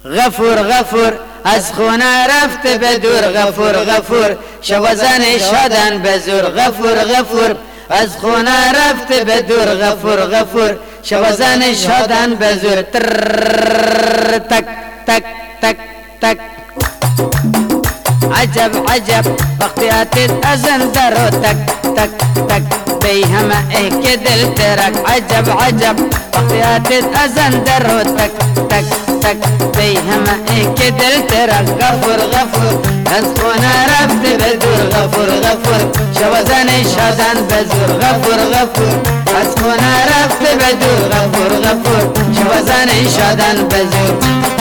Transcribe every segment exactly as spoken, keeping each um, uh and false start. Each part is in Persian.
غفور غفور از خونه رفت به دور، غفور غفور شب زن شدن به زور، غفور غفور از خونه رفت به دور، غفور غفور شب زن شدن به زور. تک تک تک تک عجب عجب وقتی اتت ازن درو، تک تک تک بی همه ای که دل ترک. عجب عجب وقتی اتت ازن درو، تک تک تک بی همه ای که دل ترک. غفور غفور از خونه رفت به دور، غفور غفور شب زن شدن به زور، غفور غفور از خونه رفت به دور، غفور غفور شب زن شدن به زور.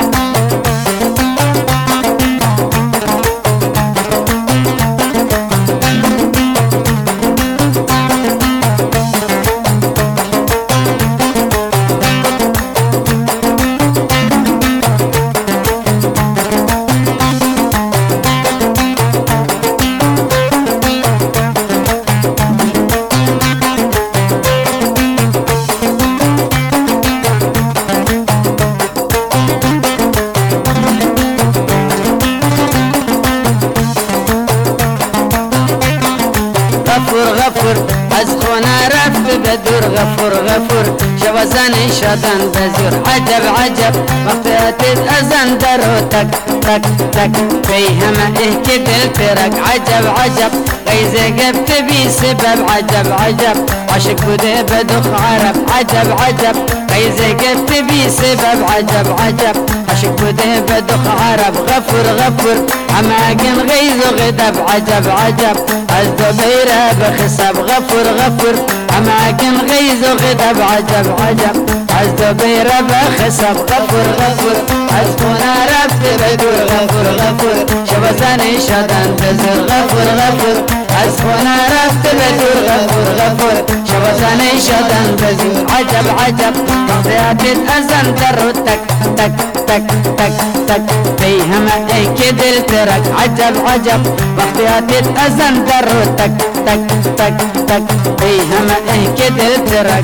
غفور از خونه رفت به دور، غفور غفور شب زن شدن به زور. عجب عجب وقتی اتت ازن درو، تک تک تک بی همه ای که دل ترک. عجب عجب غیزه گفت بی سبب، عجب عجب عاشق بوده به دخ عرب. عجب عجب غیزه گفت بی سبب، عجب عجب عاشق بوده به دخ عرب. غفور غفور هماکن غیز و غدب، عجب عجب از دو بیره بخسب. غفور غفور هماکن غیز و غدب، عجب عجب از دو بیره بخسب. غفور غفور از خونه رفت به دور، غفور غفور شب زن شدن به زور، غفور غفور از خونه رفت به دور، غفور غفور شب زن شدن به زور. عجب عجب وقتی اتت ازن درو، تک تک تک تک تک بی همه ای که دل ترک. عجب عجب وقتی اتت ازن درو، تک تک تک تک بی همه ای که دل ترک.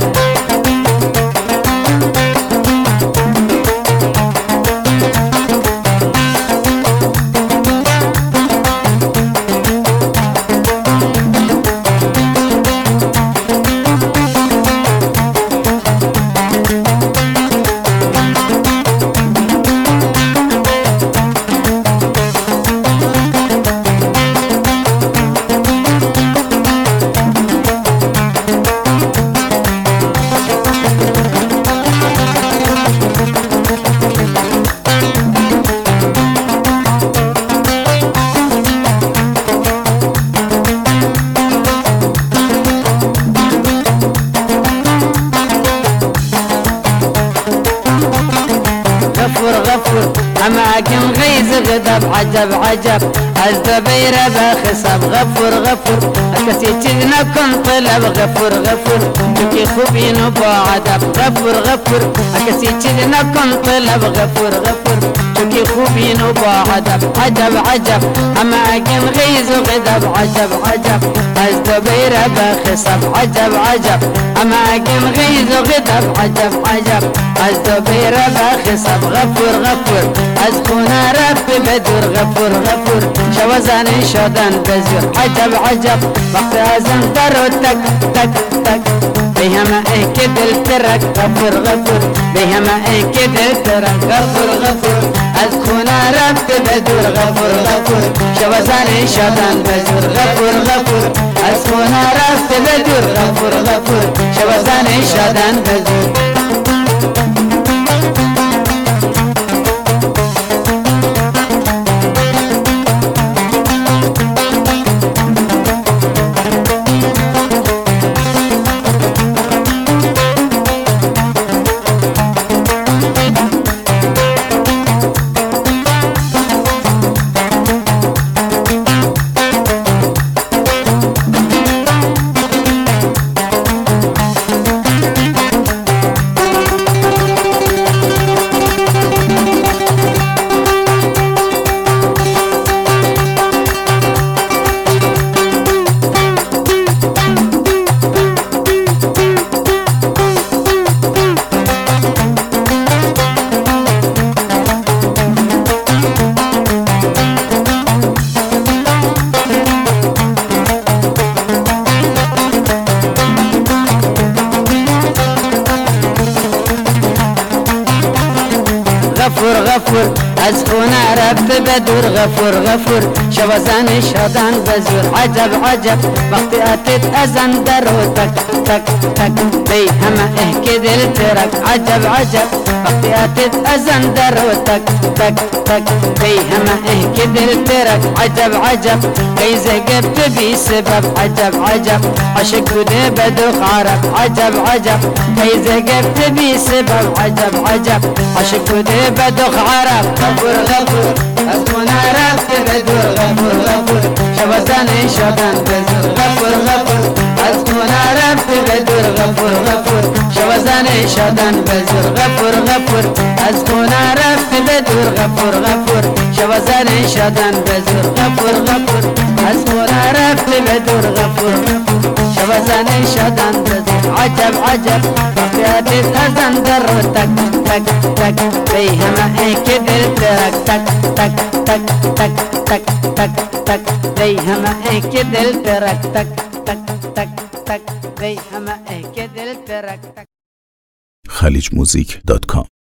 غفور هماكن غيز غضب، عجب عجب از دبيره بخصب. غفور غفور الكسي تجنا كن طلب، غفور غفور شكي خوبين وبعدب. غفور غفور الكسي تجنا كن طلب، غفور غفور شكي خوبين وبعدب. عجب عجب هماكن غيز غضب، عجب عجب از دبيره بخصب. عجب عجب هماكن غيز غضب، عجب عجب از دبيره بخصب. غفور غفور از خونه رفت بدور، غفور غفور شب زن شدن به زور. عجب عجب وقت ازن درو، تک تک تک بی همه ای که دل ترک. غفور غفور بی همه ای که دل ترک. غفور غفور از خونه رفت بدور، غفور غفور شب زن شدن به زور. غفور غفور از خونه رفت بدور، غفور غفور شب زن شدن به زور. غفور غفور از خونه رفت به دور غفور غفور شوازن شدن بزور عجب عجب وقتی اتت از اندر و تک تک تک بی همه اه که دل ترک عجب عجب وقتی اتت از اندر و تک تک تک بی همه اه که دل ترک عجب عجب قیزه گفت بی سبب عجب عجب عشق بوده بدوخ عرب عجب عجب قیزه گفت بی سبب عجب عجب عشق بوده بدوخ عرب غفور غفور از خونه رفت به دور غفور غفور شوازن شدن بزور غفور غفور از خونه رفت به دور غفور غفور شوازن شدن بزور غفور غفور از خونه رفت به دور غفور غفور شوازن شدن بزور غفور غفور از خونه رفت به دور غفور شوازن شدن بزور عجب عجب وقتی از اندر و تک تک تک بی همه ای که دل ترک تک تک تک تک تک تک تک بی همه ای که دل ترک تک تک تک تک بی همه ای که دل ترک تک خلیج موزیک دات کام